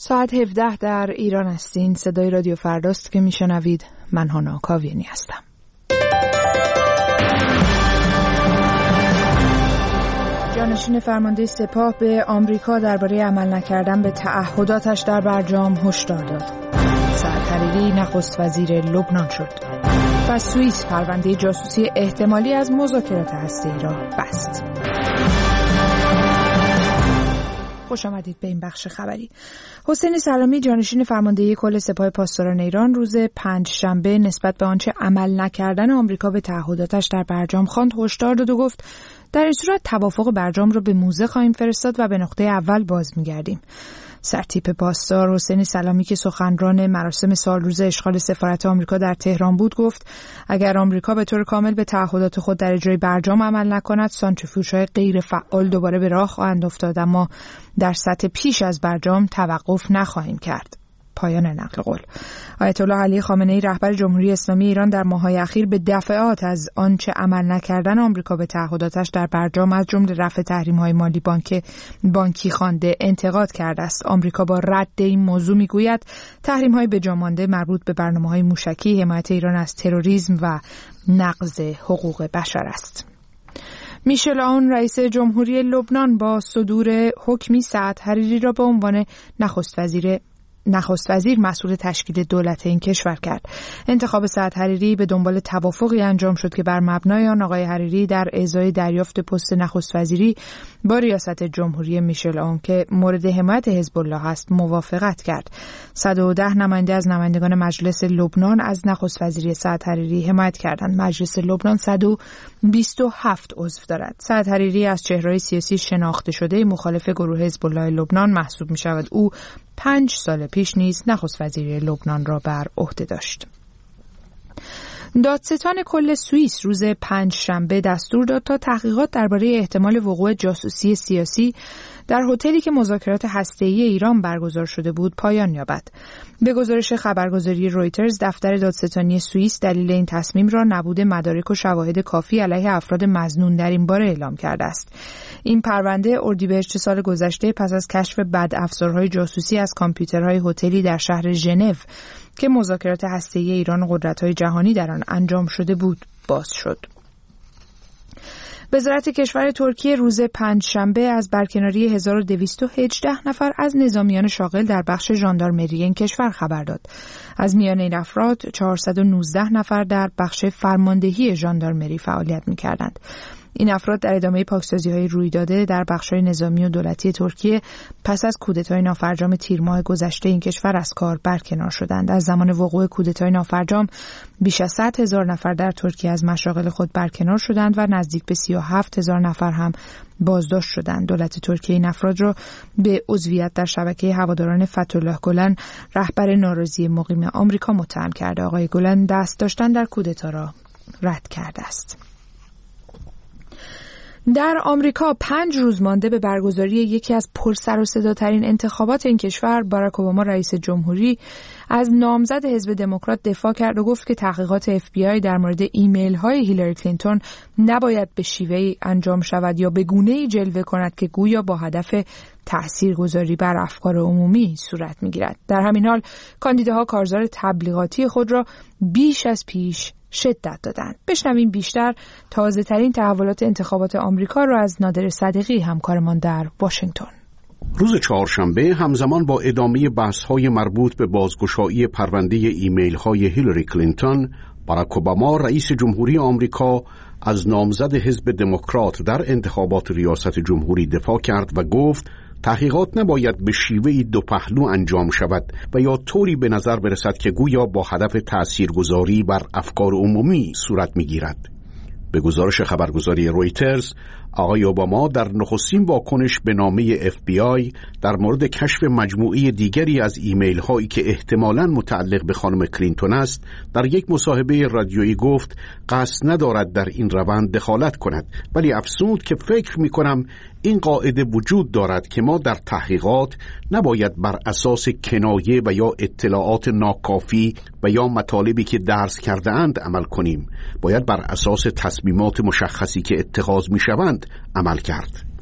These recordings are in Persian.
ساعت 17 در ایران هستین. صدای رادیو فرداست که میشنوید. من هانا کاویانی هستم. جانشین فرمانده سپاه به آمریکا درباره عمل نکردن به تعهداتش در برجام هشدار داد. سعد حریری نخست وزیر لبنان شد. و سوئیس پرونده جاسوسی احتمالی از مذاکرات هسته‌ای را بست. خوش آمدید به این بخش خبری. حسین سلامی جانشین فرماندهی کل سپاه پاسداران ایران روز پنجشنبه نسبت به آنچه عمل نکردن آمریکا به تعهداتش در برجام خواند هشدار داد و گفت در این صورت توافق برجام را به موزه خواهیم فرستاد و به نقطه اول باز می‌گردیم. سرتیپ پاسدار حسین سلامی که سخنران مراسم سالروز اشغال سفارت آمریکا در تهران بود گفت اگر آمریکا به طور کامل به تعهدات خود در اجرای برجام عمل نکند سانتریفیوژهای غیر فعال دوباره به راه خواهند افتاد، اما در سطح پیش از برجام توقف نخواهیم کرد. پایان نقل قول. آیت الله علی خامنه‌ای رهبر جمهوری اسلامی ایران در ماه‌های اخیر به دفعات از آنچه عمل نکردن آمریکا به تعهداتش در برجام از جمله رفع تحریم‌های مالی بانکی خوانده انتقاد کرده است. آمریکا با رد این موضوع میگوید تحریم‌های بجامانده مربوط به برنامه‌های موشکی، حمایت ایران از تروریسم و نقض حقوق بشر است. میشل آون رئیس جمهوری لبنان با صدور حکمی سعد حریری را به عنوان نخست وزیر مسئول تشکیل دولت این کشور کرد. انتخاب سعد حریری به دنبال توافقی انجام شد که بر مبنای آن آقای حریری در ازای دریافت پست نخست وزیری با ریاست جمهوری میشل آون که مورد حمایت حزب الله است موافقت کرد. 110 نماینده از نمایندگان مجلس لبنان از نخست وزیری سعد حریری حمایت کردند. مجلس لبنان 127 عضو دارد. سعد حریری از چهره‌های سیاسی شناخته شده مخالف گروه حزب الله لبنان محسوب می‌شود. او 5 سال پیش نیز نخست وزیری لبنان را بر عهده داشت. دادستان کل سوئیس روز پنجشنبه دستور داد تا تحقیقات درباره احتمال وقوع جاسوسی سیاسی در هتلی که مذاکرات هسته‌ای ایران برگزار شده بود پایان یابد. به گزارش خبرگزاری رویترز دفتر دادستانی سوئیس دلیل این تصمیم را نبود مدارک و شواهد کافی علیه افراد مظنون در این باره اعلام کرده است. این پرونده اردیبهشت سال گذشته پس از کشف بدافزارهای جاسوسی از کامپیوترهای هتلی در شهر ژنو که مذاکرات هسته‌ای ایران و قدرت‌های جهانی در آن انجام شده بود باز شد. وزارت کشور ترکیه روز پنجشنبه از برکناری 1218 نفر از نظامیان شاغل در بخش ژاندارمری این کشور خبر داد. از میان این افراد 419 نفر در بخش فرماندهی ژاندارمری فعالیت می‌کردند. این افراد در ادامه پاکسازی‌های روی داده در بخش‌های نظامی و دولتی ترکیه پس از کودتای نافرجام تیر ماه گذشته این کشور از کار برکنار شدند. از زمان وقوع کودتای نافرجام بیش از 100,000 نفر در ترکیه از مشاغل خود برکنار شدند و نزدیک به 37,000 نفر هم بازداشت شدند. دولت ترکیه این افراد را به عضویت در شبکه هواداران فتح‌الله گلن رهبر ناراضی مقیم آمریکا متهم کرده. آقای گلن دست داشتن در کودتا را رد کرده است. در آمریکا 5 روز مانده به برگزاری یکی از پرسر و صداترین انتخابات این کشور، باراک اوباما رئیس جمهوری از نامزد حزب دموکرات دفاع کرد و گفت که تحقیقات FBI در مورد ایمیل‌های هیلاری کلینتون نباید به شیوهی انجام شود یا به گونه‌ای جلوه کند که گویا با هدف تاثیرگذاری بر افکار عمومی صورت می‌گیرد. در همین حال کاندیداها کارزار تبلیغاتی خود را بیش از پیش شدت دادند. بشنویم بیشتر تازه‌ترین تحولات انتخابات آمریکا را از نادر صدیقی همکارمان در واشنگتن. روز چهارشنبه همزمان با ادامه بحث‌های مربوط به بازگشایی پرونده ایمیل‌های هیلاری کلینتون، باراک اوباما رئیس جمهوری آمریکا از نامزد حزب دموکرات در انتخابات ریاست جمهوری دفاع کرد و گفت تحقیقات نباید به شیوهی دو پهلو انجام شود و یا طوری به نظر برسد که گویا با هدف تاثیرگذاری بر افکار عمومی صورت می‌گیرد. به گزارش خبرگزاری رویترز، آقای اوباما در نخستین واکنش به نامه FBI در مورد کشف مجموعه دیگری از ایمیل هایی که احتمالاً متعلق به خانم کلینتون است، در یک مصاحبه رادیویی گفت قصد ندارد در این روند دخالت کند، ولی افزود که فکر می کنم این قاعده وجود دارد که ما در تحقیقات نباید بر اساس کنایه و یا اطلاعات ناکافی و یا مطالبی که درس کرده اند عمل کنیم، باید بر اساس تصمیمات مشخصی که اتخاذ می شوند عمل کرد.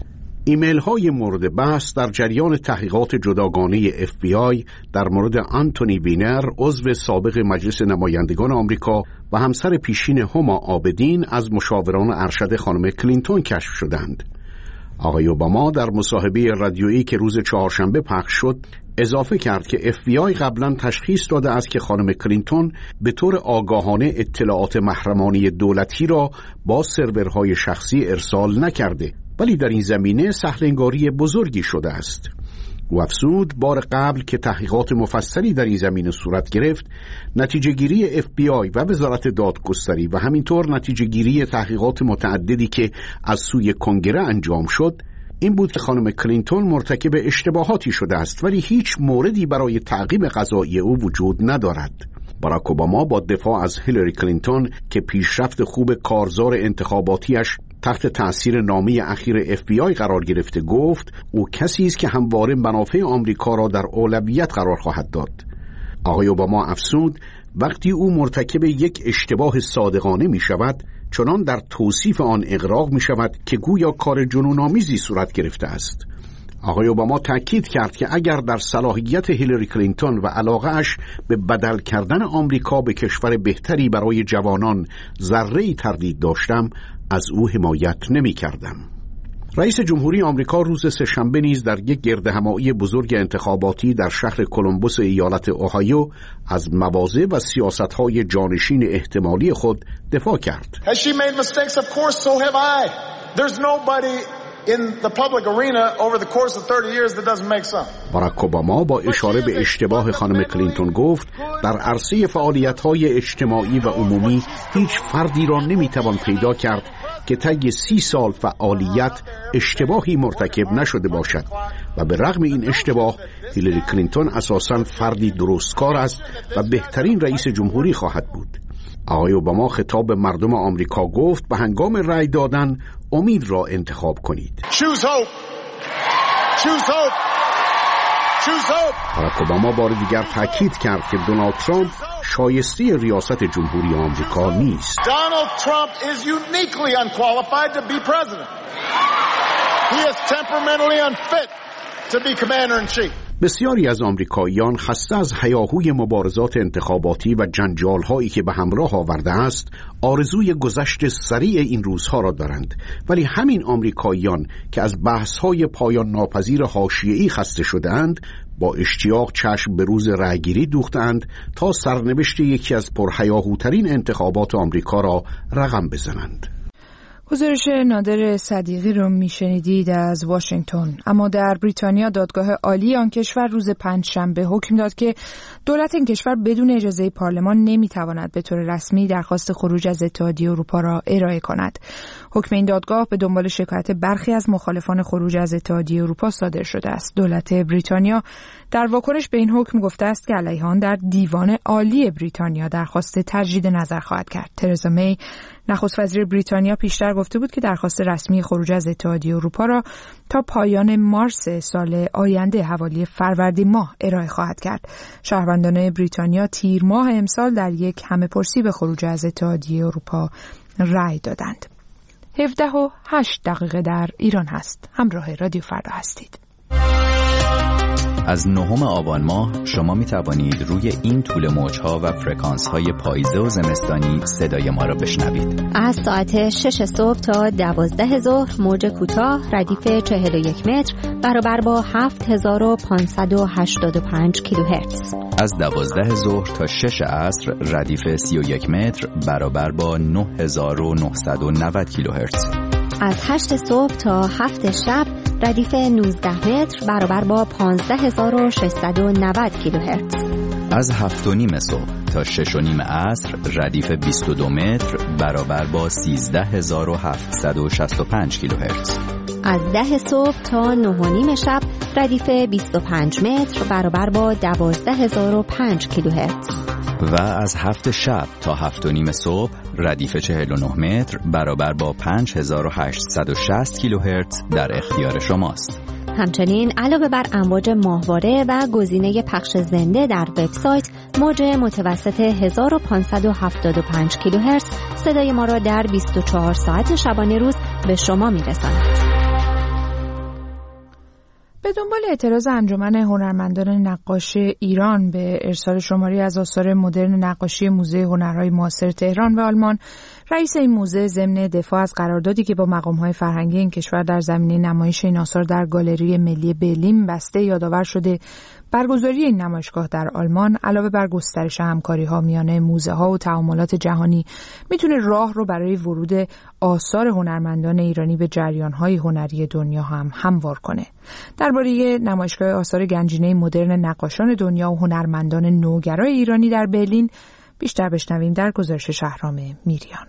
ایمیل های مورد بحث در جریان تحقیقات جداگانه FBI در مورد آنتونی وینر، عضو سابق مجلس نمایندگان آمریکا و همسر پیشین هما عابدین از مشاوران ارشد خانم کلینتون کشف شدند. آقای اوباما در مصاحبه رادیویی که روز چهارشنبه پخش شد اضافه کرد که FBI قبلا تشخیص داده است که خانم کلینتون به طور آگاهانه اطلاعات محرمانه دولتی را با سرورهای شخصی ارسال نکرده، ولی در این زمینه سهل‌انگاری بزرگی شده است. او افزود بار قبل که تحقیقات مفصلی در این زمینه صورت گرفت، نتیجه گیری FBI و وزارت دادگستری و همینطور نتیجه گیری تحقیقات متعددی که از سوی کنگره انجام شد این بود که خانم کلینتون مرتکب اشتباهاتی شده است، ولی هیچ موردی برای تعقیب قضایی او وجود ندارد. باراک اوباما با دفاع از هیلاری کلینتون که پیشرفت خوب کارزار انتخاباتیش تحت تأثیر نامه اخیر FBI قرار گرفته گفت او کسی است که همواره منافع آمریکا را در اولویت قرار خواهد داد. آقای اوباما افزود وقتی او مرتکب یک اشتباه صادقانه می شود چنان در توصیف آن اغراق می شود که گویا کار جنون‌آمیزی صورت گرفته است. آقای اوباما تأکید کرد که اگر در صلاحیت هیلاری کلینتون و علاقه‌اش به بدل کردن آمریکا به کشور بهتری برای جوانان ذره‌ای تردید داشتم از او حمایت نمی کردم. رئیس جمهوری آمریکا روز سه‌شنبه نیز در یک گردهمایی بزرگ انتخاباتی در شهر کلمبوس ایالت اوهایو از مواضع و سیاست‌های جانشین احتمالی خود دفاع کرد. Has she made mistakes? Of course, so have I. There's nobody in the public arena over the course of 30 years that doesn't make some. باراک اوباما با اشاره به اشتباه خانم کلینتون گفت در عرصه فعالیت‌های اجتماعی و عمومی هیچ فردی را نمی‌توان پیدا کرد که طی 30 سال فعالیت اشتباهی مرتکب نشده باشد و به رغم این اشتباه هیلاری کلینتون اساساً فردی درستکار است و بهترین رئیس جمهوری خواهد بود. آقای اوباما خطاب به مردم آمریکا گفت به هنگام رأی دادن امید را انتخاب کنید. Choose hope. Choose hope. Choose hope. باراک اوباما بار دیگر تاکید کرد که دونالد ترامپ شایسته ریاست جمهوری آمریکا نیست. Donald Trump is uniquely unqualified to be president. He is temperamentally unfit to be commander in chief. بسیاری از آمریکاییان خسته از هیاهوی مبارزات انتخاباتی و جنجال‌هایی که به همراه آورده است، آرزوی گذشت سریع این روزها را دارند، ولی همین آمریکاییان که از بحث‌های پایان ناپذیر حاشیه‌ای خسته شده‌اند، با اشتیاق چشم به روز رأیگیری دوختند تا سرنوشت یکی از پرهیاهوترین انتخابات آمریکا را رقم بزنند. گزارش نادر صدیقی رو میشنیدید از واشنگتن. اما در بریتانیا دادگاه عالی آن کشور روز پنجشنبه حکم داد که دولت این کشور بدون اجازه پارلمان نمیتواند به طور رسمی درخواست خروج از اتحادیه اروپا را ارائه کند. حکم این دادگاه به دنبال شکایت برخی از مخالفان خروج از اتحادیه اروپا صادر شده است. دولت بریتانیا در واکنش به این حکم گفته است که علیه آن در دیوان عالی بریتانیا درخواست تجدید نظر خواهد کرد. ترزا می نخست وزیر بریتانیا پیشتر گفته بود که درخواست رسمی خروج از اتحادیه اروپا را تا پایان مارس سال آینده حوالی فروردین ماه ارائه خواهد کرد. شهروندان بریتانیا تیر ماه امسال در یک همه‌پرسی به خروج از اتحادیه اروپا رأی دادند. 17:08 در ایران هست. همراه رادیو فردا هستید. از 9 آبان ماه شما می توانید روی این طول موج‌ها و فرکانس‌های پاییزه و زمستانی صدای ما را بشنوید. از ساعت 6 صبح تا 12 ظهر موج کوتاه ردیف 41 متر برابر با 7585 کیلوهرتز. از 12 ظهر تا 6 عصر ردیف 31 متر برابر با 9990 کیلوهرتز. از 8 صبح تا 7 شب ردیف 19 متر برابر با 15690 کیلوهرتز. از 7:30 صبح تا 6:30 عصر ردیف 22 متر برابر با 13765 کیلوهرتز. از 10 صبح تا 9:30 شب ردیف 25 متر برابر با 12005 کیلوهرتز. و از 7 شب تا 7:30 صبح ردیف 49 متر برابر با 5860 کیلوهرتز در اختیار شماست. همچنین علاوه بر امواج ماهواره و گزینه پخش زنده در وبسایت، موج متوسط 1575 کیلوهرتز صدای ما را در 24 ساعت شبانه روز به شما میرساند. به دنبال اعتراض انجمن هنرمندان نقاش ایران به ارسال شماری از آثار مدرن نقاشی موزه هنرهای معاصر تهران و آلمان، رئیس این موزه ضمن دفاع از قراردادی که با مقام‌های فرهنگی این کشور در زمینه نمایش این آثار در گالری ملی برلین بسته، یادآور شده برگزاری این نمایشگاه در آلمان علاوه بر گسترش همکاری‌ها میان موزه‌ها و تعاملات جهانی میتونه راه رو برای ورود آثار هنرمندان ایرانی به جریان‌های هنری دنیا هم هموار کنه. درباره نمایشگاه آثار گنجینه مدرن نقاشان دنیا و هنرمندان نوگرای ایرانی در برلین بیشتر بشنویم در گزارش شهرام میریان.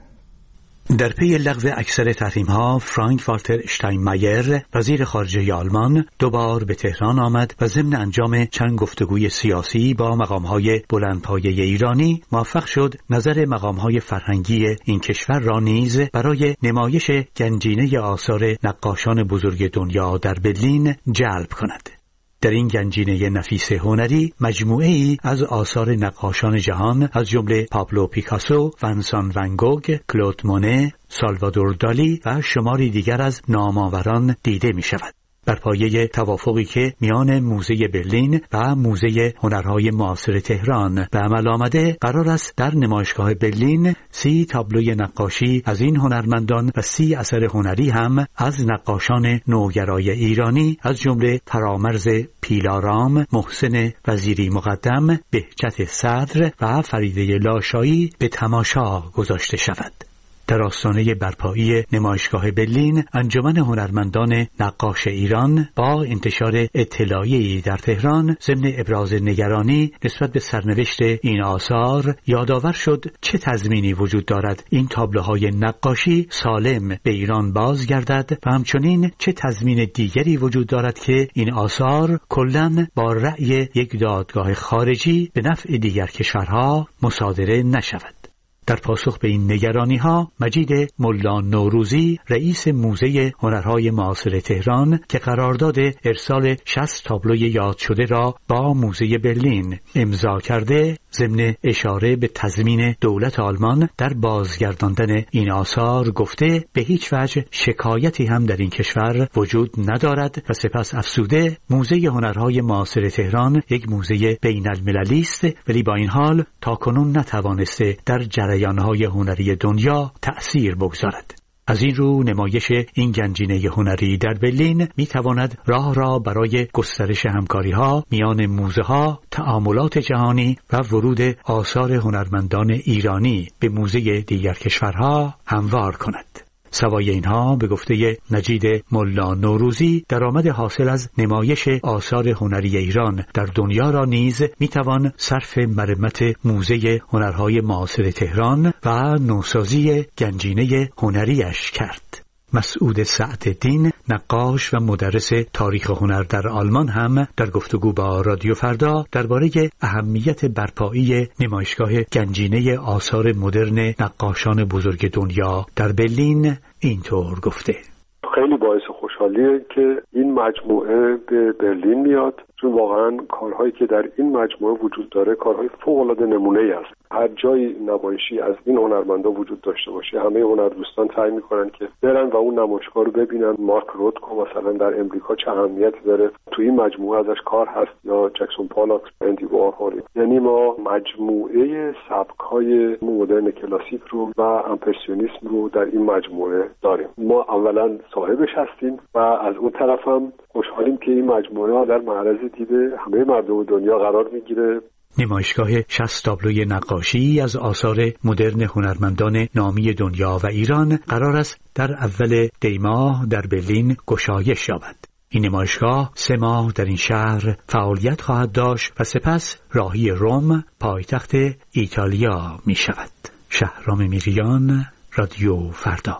در پی لغو اکثر تحریم‌ها، فرانک والتر اشتاینمایر، وزیر خارجه آلمان، دوبار به تهران آمد و ضمن انجام چند گفتگوی سیاسی با مقام‌های بلندپایه ایرانی موفق شد نظر مقام‌های فرهنگی این کشور را نیز برای نمایش گنجینه آثار نقاشان بزرگ دنیا در برلین جلب کند. در این گنجینه نفیس هنری مجموعه‌ای از آثار نقاشان جهان از جمله پابلو پیکاسو، ونسان ون گوگ، کلود مونه، سالوادور دالی و شماری دیگر از نامآوران دیده می شود. بر پایه توافقی که میان موزه برلین و موزه هنرهای معاصر تهران به عمل آمده، قرار است در نمایشگاه برلین 30 تابلوی نقاشی از این هنرمندان و 30 اثر هنری هم از نقاشان نوگرای ایرانی از جمله فرامرز پیلارام، محسن وزیری مقدم، بهجت صدر و فریده لاشایی به تماشا گذاشته شود. در آستانه برپایی نمایشگاه برلین، انجمن هنرمندان نقاش ایران با انتشار اطلاعیه‌ای در تهران ضمن ابراز نگرانی نسبت به سرنوشت این آثار یادآور شد چه تضمینی وجود دارد این تابلوهای نقاشی سالم به ایران بازگردد و همچنین چه تضمین دیگری وجود دارد که این آثار کلاً با رأی یک دادگاه خارجی به نفع دیگر کشورها مصادره نشود. در پاسخ به این نگرانی‌ها، مجید ملا نوروزی، رئیس موزه هنرهای معاصر تهران که قرارداد ارسال 60 تابلوی یاد شده را با موزه برلین امضا کرده، ضمن اشاره به تضمین دولت آلمان در بازگرداندن این آثار گفته به هیچ وجه شکایتی هم در این کشور وجود ندارد و سپس افزوده موزه هنرهای معاصر تهران یک موزه بین المللی است، ولی با این حال تاکنون نتوانسته در جریانهای هنری دنیا تأثیر بگذارد. از این رو نمایش این گنجینه هنری در برلین می تواند راه را برای گسترش همکاری‌ها میان موزه‌ها، تعاملات جهانی و ورود آثار هنرمندان ایرانی به موزه دیگر کشورها هموار کند. سوای اینها به گفته مجید ملا نوروزی، درآمد حاصل از نمایش آثار هنری ایران در دنیا را نیز میتوان صرف مرمت موزه هنرهای معاصر تهران و نوسازی گنجینه هنریش کرد. مسعود سعدالدین، نقاش و مدرس تاریخ هنر در آلمان، هم در گفتگو با رادیو فردا درباره اهمیت برپایی نمایشگاه گنجینه آثار مدرن نقاشان بزرگ دنیا در برلین اینطور گفته: خیلی باعث خوشحالیه که این مجموعه به برلین میاد، چون واقعا کارهایی که در این مجموعه وجود داره کارهای فوق‌العاده نمونه‌ای است. هر جایی نمایشی از این هنرمندا وجود داشته باشه، همه هنردوستان سعی میکنن که برن و اون نمایشگاه رو ببینن. مارک روتکو مثلا در امریکا چه اهمیتی داره، تو این مجموعه ازش کار هست، یا جکسون پالاکس، اندی وارهول. یعنی ما مجموعه سبک‌های مدرن کلاسیک رو و امپرسیونیسم رو در این مجموعه داریم. ما اولا صاحبش هستیم و از اون طرف هم خوشحالیم که این مجموعه در معرض دید همه مردم دنیا قرار میگیره. نمایشگاه 60 تابلوی نقاشی از آثار مدرن هنرمندان نامی دنیا و ایران قرار است در اول دی ماه در برلین گشایش یابد. این نمایشگاه 3 ماه در این شهر فعالیت خواهد داشت و سپس راهی روم، پایتخت ایتالیا می شود. شهرام میریان، رادیو فردا.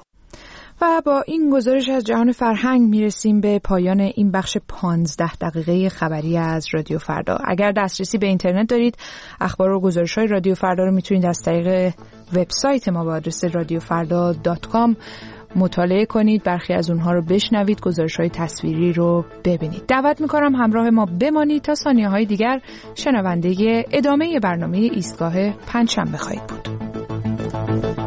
و با این گزارش از جهان فرهنگ میرسیم به پایان این بخش 15 دقیقه خبری از رادیو فردا. اگر دسترسی به اینترنت دارید، اخبار و گزارش‌های رادیو فردا رو میتونید از طریق وبسایت ما با آدرس radiofarda.com مطالعه کنید، برخی از اونها رو بشنوید، گزارش‌های تصویری رو ببینید. دعوت می‌کنم همراه ما بمانید تا ثانیه‌های دیگر شنونده ادامه برنامه ایستگاه پنجشنبه خواهید بود.